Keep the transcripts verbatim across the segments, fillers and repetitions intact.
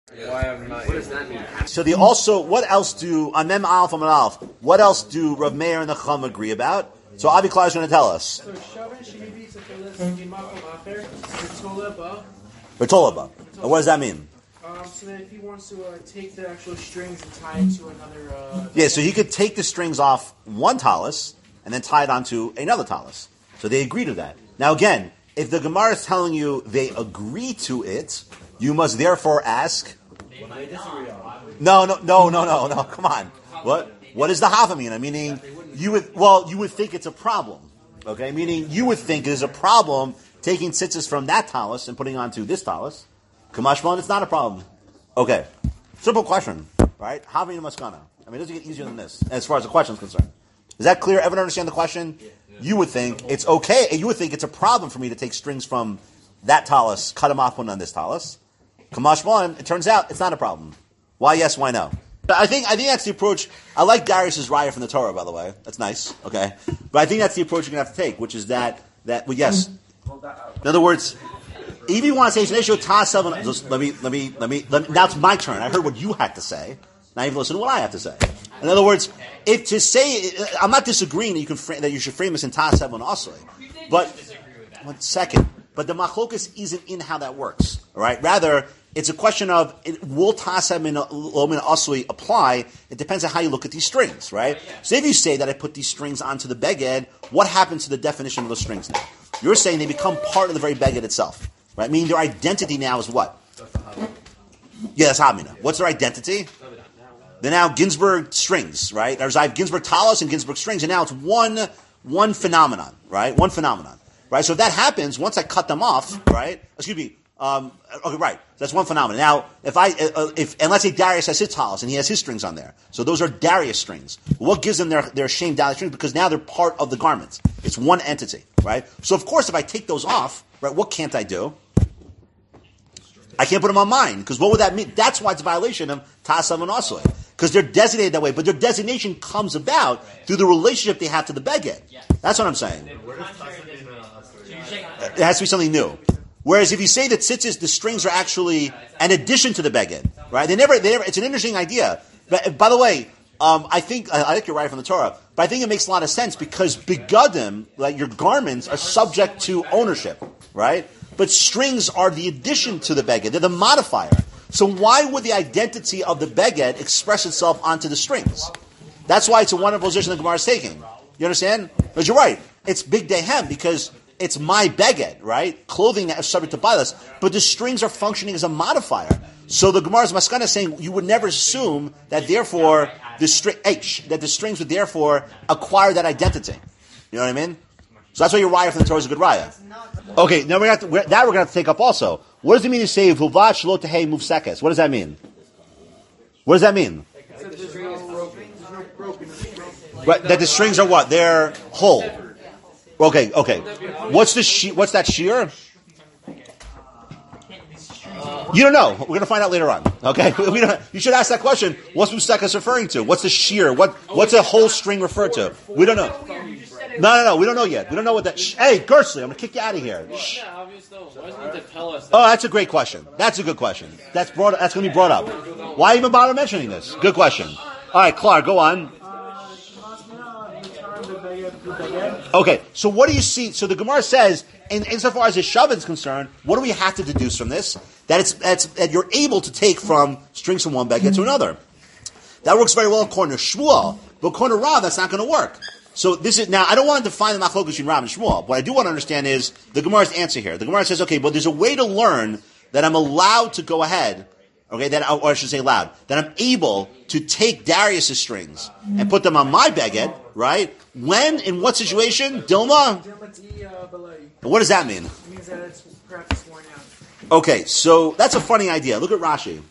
Why am not? What does that mean? So they also, what else do, on Mem Alf, on Alf, what else do Rav Meir and the Chum agree about? So Avi Klar is going to tell us. So Shavan should maybe to fill this Mimakom Acher, Bertola Bertolaba. And what does that mean? Um, so that if he wants to uh, take the actual strings and tie it to another... Uh, yeah, so he could take the strings off one talus and then tie it onto another talus. So they agree to that. Now again, if the Gemara is telling you they agree to it, you must therefore ask... No, no, no, no, no, no, come on. What? What does the Hava mean? Meaning, you would, well, you would think it's a problem. Okay? Meaning, you would think there's a problem taking tzitzis from that talus and putting onto this talus. Kamashman, it's not a problem. Okay. Simple question, right? Having a maskana. I mean, it doesn't get easier than this, as far as the question is concerned. Is that clear? Everyone understand the question? You would think it's okay, you would think it's a problem for me to take strings from that talus, cut them off, one on this talus. Kamashman, it turns out it's not a problem. Why yes, why no? I think I think that's the approach. I like Darius's raya from the Torah, by the way. That's nice, okay? But I think that's the approach you're going to have to take, which is that, that well, yes. In other words, if you want to say, let me, let me, let me, let me, now it's my turn. I heard what you had to say. Now you've listened to what I have to say. In other words, if to say, I'm not disagreeing that you can frame, that you should frame this in Ta seven also. But, one second. But the machlokas isn't in how that works, all right? Rather, it's a question of, it, will tasem and lomin asui apply? It depends on how you look at these strings, right? So if you say that I put these strings onto the beged, what happens to the definition of those strings now? You're saying they become part of the very beged itself, right? Meaning their identity now is what? Yeah, that's Hamina. What's their identity? They're now Ginsburg strings, right? There's I have Ginsburg talos and Ginsburg strings, and now it's one one phenomenon, right? One phenomenon, right? So if that happens, once I cut them off, right? Excuse me. Um, okay, right. That's one phenomenon. Now, if I, uh, if and let's say Darius has his talos and he has his strings on there, so those are Darius strings. What gives them their their shame Darius strings? Because now they're part of the garments. It's one entity, right? So of course, if I take those off, right, what can't I do? I can't put them on mine because what would that mean? That's why it's a violation of Tasav and Asui because they're designated that way. But their designation comes about through the relationship they have to the beged. That's what I'm saying. It has to be something new. Whereas if you say that tzitzis, the strings are actually an addition to the beged, right? They never, they never. It's an interesting idea. But by the way, um, I think I think you're right from the Torah, but I think it makes a lot of sense because begadim, like your garments, are subject to ownership, right? But strings are the addition to the beged; they're the modifier. So why would the identity of the beged express itself onto the strings? That's why it's a wonderful position the Gemara is taking. You understand? Because you're right. It's big dehem because it's my beged, right? Clothing that is subject to bilas, but the strings are functioning as a modifier. So the Gemara's maskana is saying you would never assume that therefore the string that the strings would therefore acquire that identity. You know what I mean? So that's why your raya from the Torah is a good raya. Okay, now we have to, we're, that we're going to have to take up also. What does it mean to say "Vuvat shlo tehei muvsekes"? What does that mean? What does that mean? Right, that the strings are what? They're whole. Okay, okay. What's the she, what's that shear? You don't know. We're going to find out later on. Okay, we don't, you should ask that question. What's Musekas referring to? What's the shear? What what's a whole string referred to? We don't know. No, no, no. We don't know yet. We don't know what that. Sh- hey, Gersley, I'm going to kick you out of here. Shh. Oh, that's a great question. That's a good question. That's brought. That's going to be brought up. Why even bother mentioning this? Good question. All right, Clark, go on. Okay, so what do you see? So the Gemara says, in, insofar as the Shavan is concerned, what do we have to deduce from this? That it's that's, that you're able to take from strings from one beged to another. That works very well according to Shmuel, but according to Rav, that's not going to work. So this is now. I don't want to define the machlokas between Rav and Shmuel. What I do want to understand is the Gemara's answer here. The Gemara says, okay, but there's a way to learn that I'm allowed to go ahead. Okay, that or I should say loud that I'm able to take Darius's strings and put them on my beged, right? When, in what situation? Dilma? What does that mean? It means that it's perhaps worn out. Okay, so that's a funny idea. Look at Rashi.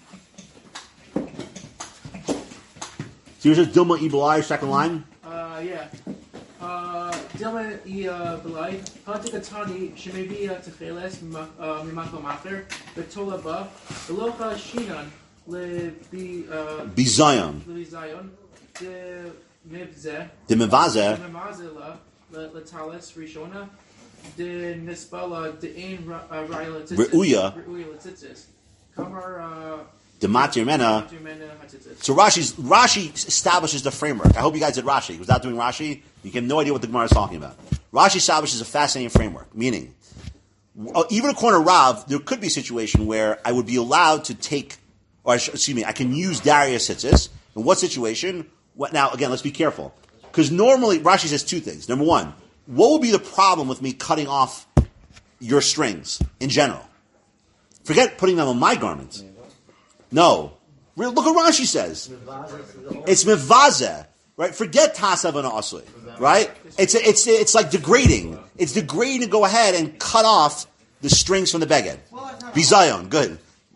So here's just Dilma Ibelai, second line? Uh, yeah. Uh, Dilma Ibelai, Hatikatani, Shemevi Techeles, Mimaklo Macher, Betola Ba, Belocha Shinan, Le Bizayon. Le Bizayon, De Mivze, De Mivaze, De Mimazela, Le Talis, Rishona, De Nispala, De Ein Raya Letitzis, Reuya, Reuya Letitzis, Kamar, uh, Dematir Mena. So Rashi's, Rashi establishes the framework. I hope you guys did Rashi. Without doing Rashi, you have no idea what the Gemara is talking about. Rashi establishes a fascinating framework, meaning, uh, even according to Rav, there could be a situation where I would be allowed to take, or excuse me, I can use Darius Hitzis. In what situation? What, now, again, let's be careful. Because normally, Rashi says two things. Number one, what would be the problem with me cutting off your strings in general? Forget putting them on my garments. No. Look what Rashi says. It's mevazeh, right? Forget tasav and asli, right? It's a, it's a, it's like degrading. It's degrading to go ahead and cut off the strings from the beged. Bizayon, good.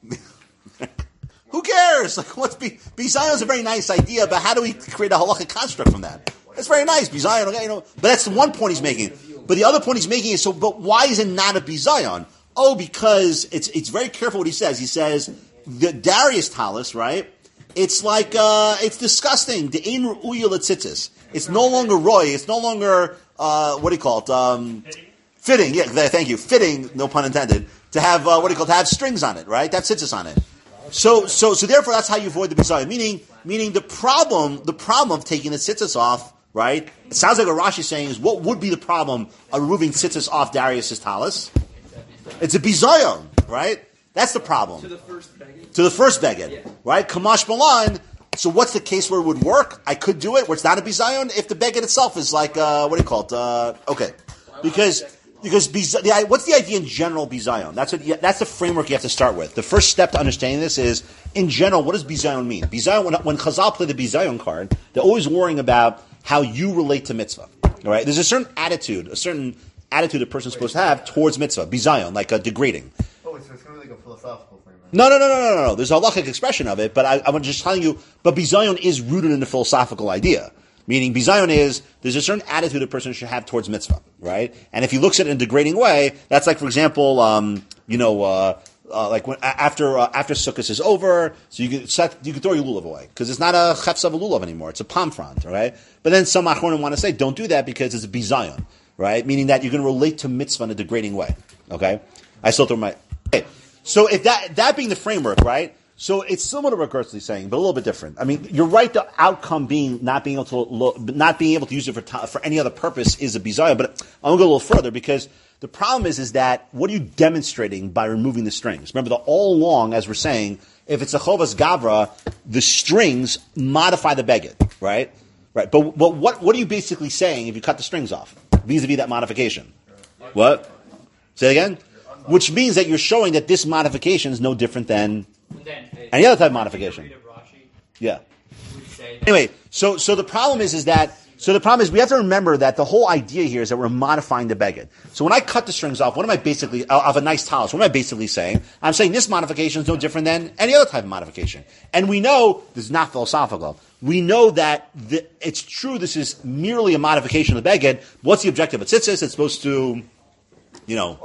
Who cares? Like, what's be bizayon is a very nice idea, but how do we create a halachic construct from that? It's very nice, bizayon, okay, you know. But that's the one point he's making. But the other point he's making is so. But why is it not a bizayon? Oh, because it's it's very careful what he says. He says. The Darius talis, right? It's like, uh, it's disgusting. The ein ru'uya l'tzitzis. It's no longer roy. It's no longer, uh, what do you call it? Um, fitting. Yeah, thank you. Fitting, no pun intended, to have, uh, what do you call it? To have strings on it, right? To have tzitzis on it. So, so, so therefore that's how you avoid the bizarre. Meaning, meaning the problem, the problem of taking the tzitzis off, right? It sounds like what Rashi is saying is, what would be the problem of removing tzitzis off Darius's talis? It's a bizayon, right? That's the problem. To the first beged. To the first beged, yeah. Right? Kamash Malan. So what's the case where it would work? I could do it where it's not a bizayon if the beged itself is like, uh, what do you call it? Uh, okay. Because, because biz- the, what's the idea in general bizayon? That's what, that's the framework you have to start with. The first step to understanding this is, in general, what does bizayon mean? Bizayon, when, when Chazal play the bizayon card, they're always worrying about how you relate to mitzvah. All right? There's a certain attitude, a certain attitude a person's supposed to have towards mitzvah, bizayon, like uh, degrading. Oh, so it's kind of like a philosophical framework. No, no, no, no, no, no. There's a halachic expression of it, but I, I'm just telling you, but bizayon is rooted in the philosophical idea. Meaning, bizayon is, there's a certain attitude a person should have towards mitzvah, right? And if he looks at it in a degrading way, that's like, for example, um, you know, uh, uh, like when, after, uh, after Sukkot is over, so you can set, you can throw your lulav away. Because it's not a chefs of a lulav anymore, it's a palm frond, right? But then some achronim want to say, don't do that because it's a bizayon, right? Meaning that you're going to relate to mitzvah in a degrading way, okay? I still throw my, okay. So if that, that being the framework, right? So it's similar to what Gertzli's saying, but a little bit different. I mean, you're right. The outcome being not being able to lo- not being able to use it for ta- for any other purpose is a bizarre. But I'm gonna go a little further because the problem is is that what are you demonstrating by removing the strings? Remember, that all along, as we're saying, if it's a chovas gavra, the strings modify the beged, right? Right. But but what what are you basically saying if you cut the strings off vis-a-vis that modification? What? Say it again. Which means that you're showing that this modification is no different than any other type of modification. Yeah. Anyway, so so the problem is is that so the problem is we have to remember that the whole idea here is that we're modifying the beged. So when I cut the strings off, what am I basically of a nice talis? What am I basically saying? I'm saying this modification is no different than any other type of modification. And we know this is not philosophical. We know that the, it's true. This is merely a modification of the beged. What's the objective? It's tzitzis. It's supposed to, you know,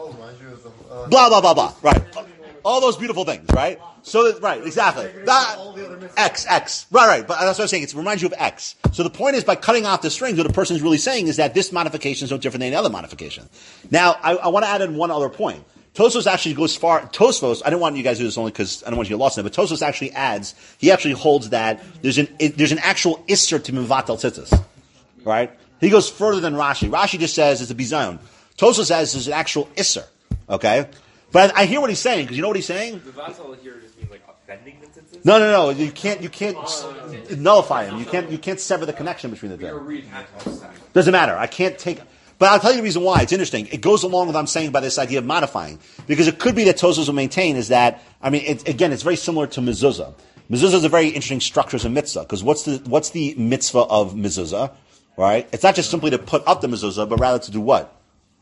uh, blah blah blah blah. Right. All those beautiful things, right? So, that, right, exactly. That, X, X. Right, right. But that's what I'm saying. It reminds you of X. So the point is, by cutting off the strings, what the person is really saying is that this modification is no different than any other modification. Now, I, I want to add in one other point. Tosfos actually goes far. Tosfos, I don't want you guys to do this only because I don't want you to get lost in it, but Tosfos actually adds, he actually holds that there's an it, there's an actual isser to mivatel tzitzis. Right? He goes further than Rashi. Rashi just says it's a bizayon. Tosfos says there's an actual isser. Okay? But I, I hear what he's saying, because you know what he's saying? The vassal here just means like offending the tzitzis? No, no, no. You can't, you can't nullify him. You can't, you can't sever the connection between the two. Doesn't matter. I can't take, but I'll tell you the reason why. It's interesting. It goes along with what I'm saying by this idea of modifying. Because it could be that Tosfos will maintain is that, I mean, it, again, it's very similar to mezuzah. Mezuzah is a very interesting structure as a mitzvah, because what's the, what's the mitzvah of mezuzah? Right? It's not just simply to put up the mezuzah, but rather to do what?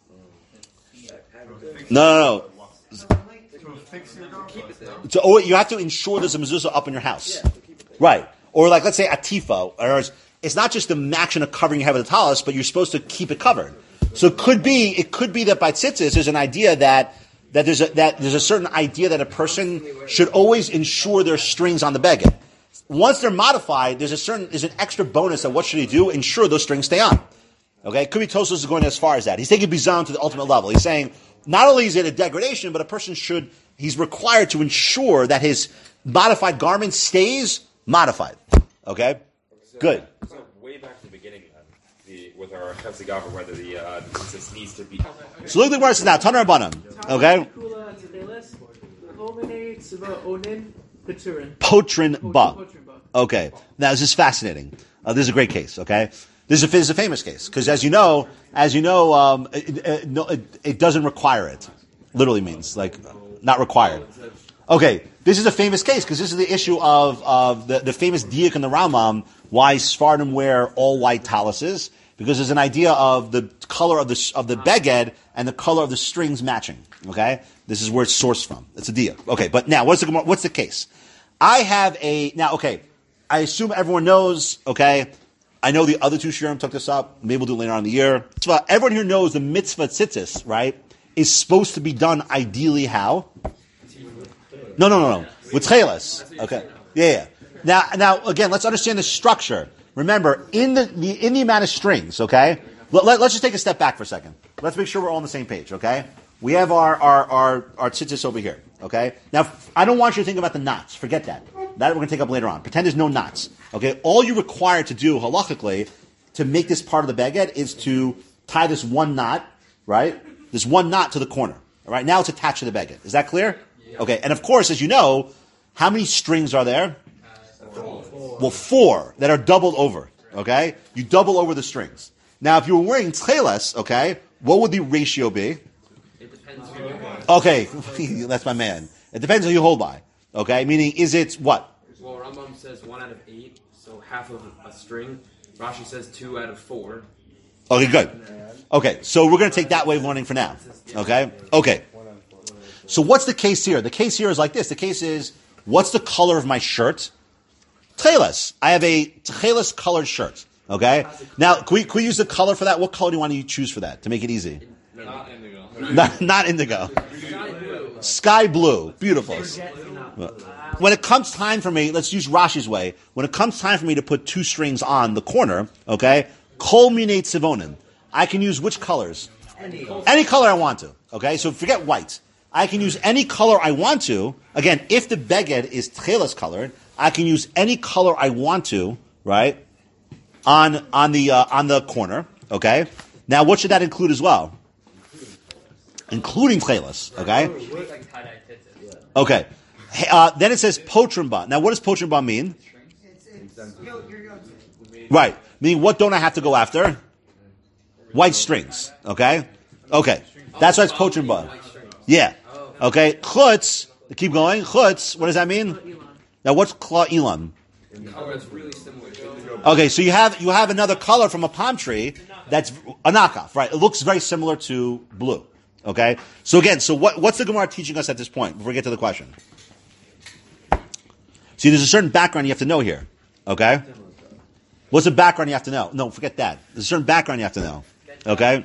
No, no, no. So, oh, you have to ensure there's a mezuzah up in your house. Right. Or like, let's say atifa, or it's not just the action of covering your head with a talis, but you're supposed to keep it covered. So it could be, it could be that by tzitzis, there's an idea that, that there's a, that there's a certain idea that a person should always ensure there's strings on the beged. Once they're modified, there's a certain, there's an extra bonus of what should he do? Ensure those strings stay on. Okay? It could be Tosfos is going as far as that. He's taking bizayon to the ultimate level. He's saying, not only is it a degradation, but a person should he's required to ensure that his modified garment stays modified. Okay? So, Good. So way back to the beginning then, the, with our Chefzigava, whether the uh, the tzitzis needs to be. So look at the word now. Taner Rabbanan. Okay? Kula Tzedeles, Homine Tzva Onin Peturin. Potrin ba. Potrin ba. Okay. Now this is fascinating. Uh, this is a great case. Okay. This is a, this is a famous case because, as you know, as you know, um, it, it, no, it, it doesn't require it. Literally means like not required. Okay. This is a famous case because this is the issue of of the, the famous diak in the Rambam why Sfardim wear all white taluses, because there's an idea of the color of the of the beged and the color of the strings matching. Okay. This is where it's sourced from. It's a diak. Okay. But now what's the what's the case? I have a now. Okay. I assume everyone knows, okay, I know the other two shiurim took this up. Maybe we'll do it later on in the year. So everyone here knows the mitzvah tzitzis, right, is supposed to be done ideally how? No, no, no, no. With tchelas. Okay. Yeah, yeah. Now, now, again, let's understand the structure. Remember, in the, the in the amount of strings, okay, let, let, let's just take a step back for a second. Let's make sure we're all on the same page, okay? We have our, our, our, our tzitzis over here, okay? Now, I don't want you to think about the knots. Forget that. That we're going to take up later on. Pretend there's no knots. Okay, all you're required to do halachically to make this part of the beged is to tie this one knot, right? This one knot to the corner. All right, now it's attached to the beged. Is that clear? Yeah. Okay, and of course, as you know, how many strings are there? Uh, four. Well, four that are doubled over. Okay, you double over the strings. Now, if you were wearing tcheles, okay, what would the ratio be? It depends who you hold. Okay, that's my man. It depends who you hold by. Okay, meaning is it what? Well, Rambam says one out of eight, so half of a string. Rashi says two out of four. Okay, good. Okay, so we're going to take that way of learning for now. Okay? Okay. So what's the case here? The case here is like this. The case is, what's the color of my shirt? Tcheles. I have a tcheles colored shirt. Okay? Now, can we, can we use the color for that? What color do you want to choose for that to make it easy? Not indigo. Not, not indigo. Sky blue. Sky blue. Beautiful. When it comes time for me, let's use Rashi's way. When it comes time for me to put two strings on the corner, okay, kol minei tzivonim, I can use which colors? Any. Any color I want to. Okay, so forget white. I can use any color I want to. Again, if the beged is tcheles colored, I can use any color I want to, right, on on the uh, on the corner. Okay. Now, what should that include as well? Including tcheles. Okay. Okay. Uh, then it says potrimba. Now, what does potrimba mean? Right. Meaning, what don't I have to go after? White strings. Okay? Okay. That's why it's potrimba. Yeah. Okay. Chutz. Keep going. Chutz. What does that mean? Now, what's kla ilan? Okay, so you have you have another color from a palm tree that's a knockoff, right? It looks very similar to blue. Okay? So again, so what, what's the Gemara teaching us at this point before we get to the question? See, there's a certain background you have to know here. Okay? What's the background you have to know? No, forget that. There's a certain background you have to know. Okay?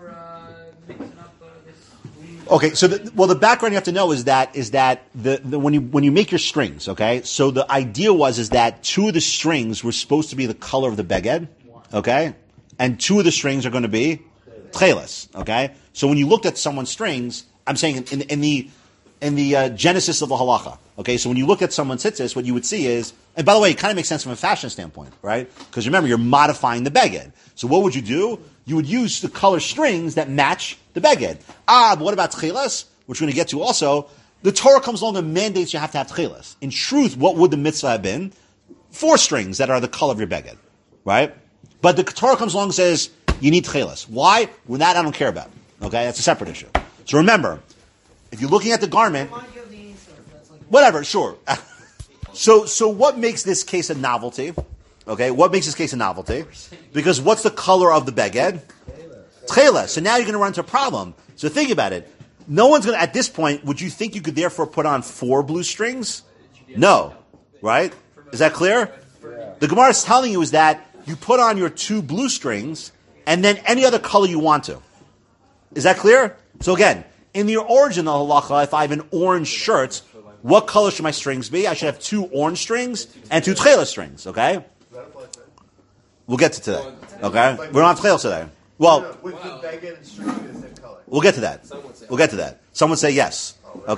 Okay, so the, well, the background you have to know is that is that the, the when you when you make your strings, okay. So the idea was is that two of the strings were supposed to be the color of the beged, okay, and two of the strings are going to be tcheles, okay. So when you looked at someone's strings, I'm saying in, in the in the uh, genesis of the halacha, okay. So when you look at someone's tzitzis, what you would see is, and by the way, it kind of makes sense from a fashion standpoint, right? Because remember, you're modifying the beged. So what would you do? You would use the color strings that match the beged. Ah, but what about tcheles, which we're going to get to also? The Torah comes along and mandates you have to have tcheles. In truth, what would the mitzvah have been? Four strings that are the color of your beged, right? But the Torah comes along and says, you need tcheles. Why? Well, that I don't care about. Okay, that's a separate issue. So remember, if you're looking at the garment, whatever, sure. so, so what makes this case a novelty? Okay, what makes this case a novelty? Because what's the color of the beged? Tcheles. So now you're going to run into a problem. So think about it. No one's going to, at this point, would you think you could therefore put on four blue strings? No. Right? Is that clear? The Gemara is telling you is that you put on your two blue strings and then any other color you want to. Is that clear? So again, in the origin of halacha, if I have an orange shirt, what color should my strings be? I should have two orange strings and two tcheles strings. Okay? We'll get to today. Okay? We don't have tcheles today. Well, with the beged and string in the same color. We'll get to that. We'll get to that. Someone say yes. Okay?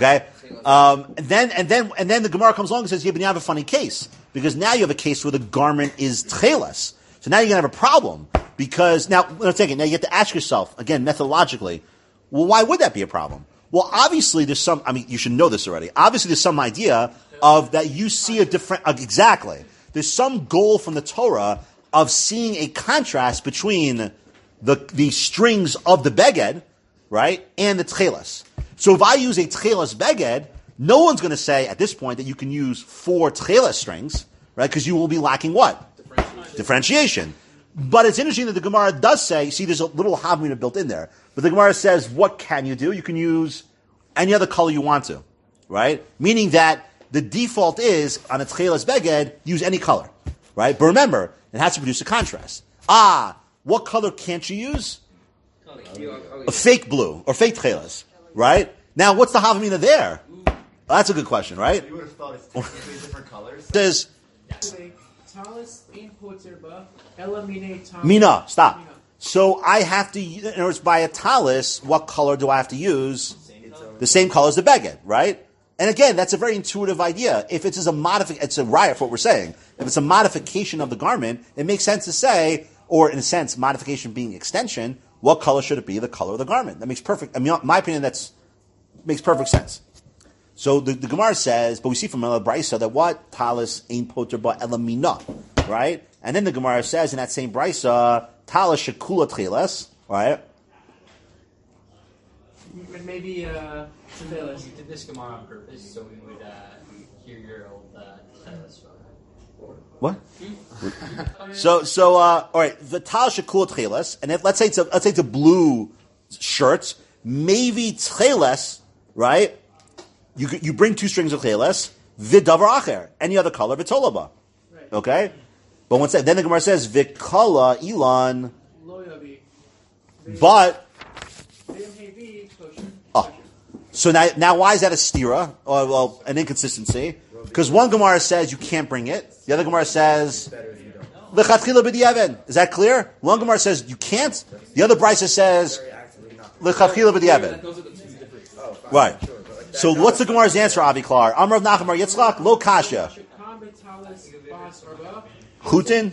Um, and then and then and then the Gemara comes along and says, yeah, but you have a funny case because now you have a case where the garment is tchelas. So now you're gonna have a problem because now let's take it. Now you have to ask yourself again methodologically. Well, why would that be a problem? Well, obviously there's some. I mean, you should know this already. Obviously, there's some idea of that you see a different. Uh, exactly. There's some goal from the Torah of seeing a contrast between the the strings of the beged, right, and the tchelas. So if I use a tchelas beged, no one's going to say at this point that you can use four tchelas strings, right? Because you will be lacking what? Differentiation. Differentiation. But it's interesting that the Gemara does say, see, there's a little havmina built in there, but the Gemara says, what can you do? You can use any other color you want to, right? Meaning that the default is, on a tchelas beged, use any color, right? But remember, it has to produce a contrast. Ah, what color can't you use? A fake blue, or fake tchelas, right? Now, what's the havmina there? Well, that's a good question, right? You would have thought it's technically different colors. There's Talis in Poterba, Elamine Talis. Mina, stop. Mina. So I have to, in other words, by a talis, what color do I have to use? The same color as the beged, right? And again, that's a very intuitive idea. If it's a modification, it's a riot for what we're saying. If it's a modification of the garment, it makes sense to say, or in a sense, modification being extension, what color should it be? The color of the garment. That makes perfect, I mean, in my opinion, that's, makes perfect sense. So the, the Gemara says, but we see from the Brisa that what? Talis ain't poter ba elamina, right? And then the Gemara says in that same Brisa, talis shekula tchelas, right? Maybe, uh, We did this Gemara on purpose so we would uh, hear your old uh, Talis. What? so, so, uh, all right, the talis shekula tchelas, and if, let's say it's a, let's say it's a blue shirt, maybe tchelas, right? You you bring two strings of tchelas, vidavar acher, any other color, vitolaba. Right. Okay? But once that, then the Gemara says, vikala ilan, Loyavi. but, Hevi, kosher. oh, so now, now why is that a stira, or well, an inconsistency? Because one Gemara says you can't bring it, the other Gemara says, lechatchila b'di'even. Is that clear? One Gemara says you can't, the other Brisa says, lechatchila b'di'even. Right. So what's the Gemara's answer, Avi Klar? Amar of Nachamar Yitzchak, lo kasha. Chutin?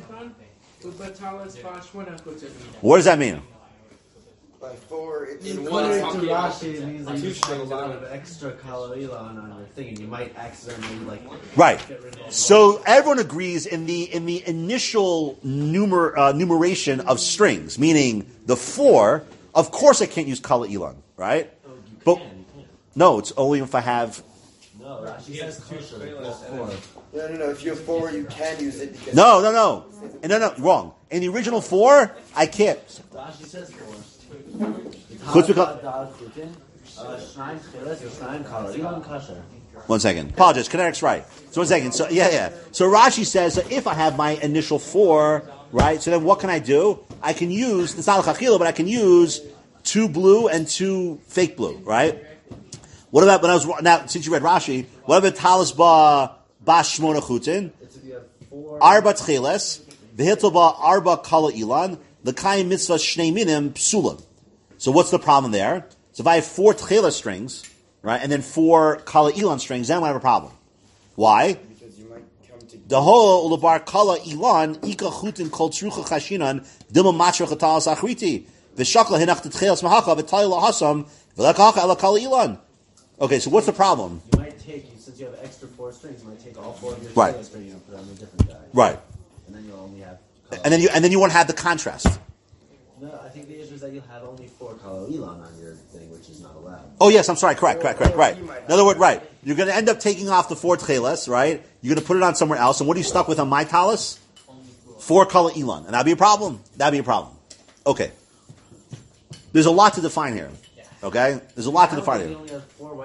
What does that mean? By four, it's In According one, to it's talking about Rashi, it means that two you put a strings lot in of it. extra kalorila on your thing, and you might accidentally like Right. get rid of all So everyone agrees in the in the initial numer, uh, numeration of strings, meaning the four. Of course, I can't use kala ilan, right? But no, it's only if I have. No, Rashi says kosher. Plus four. no, no, no. If you have four, you can use it because No, no, no, no, no, wrong. In the original four, I can't. Rashi says four. Chutz b'kal- One second. Apologize. Kinetic's right. So one second. So yeah, yeah. So Rashi says that if I have my initial four, right? So then what can I do? I can use, it's not a chachila, but I can use two blue and two fake blue, right? What about when I was now? Since you read Rashi, what about talis ba bash shmona chutin? Arba tcheles v'hitel ba arba kala ilan l'kayim mitzvah shnei minim psulim. So what's the problem there? So if I have four tcheles strings, right, and then four kala ilan strings, then I have a problem. Why? because you might come to The whole ulabar kala ilan ika chutin kol tzrucha chashinan dilma matra chatalas achriti v'shakla hinach tcheles mahacha v'tayil lahasam v'lekacha ela kala ilan. Okay, so what's the problem? You might take, since you have extra four strings, you might take all four of your Right. tail strings and put on a different guy. Right. And then you'll only have. And then you and then you want to have the contrast. No, I think the issue is that you'll have only four kalo ilan on your thing, which is not allowed. Oh yes, I'm sorry. Correct, correct, correct. Right. In other words, right. You're going to end up taking off the four tcheles, right? You're going to put it on somewhere else, and what are you stuck with on my talis? Four kala ilan, and that'd be a problem. That'd be a problem. Okay. There's a lot to define here. Okay. There's a lot to I don't define think here. you only have four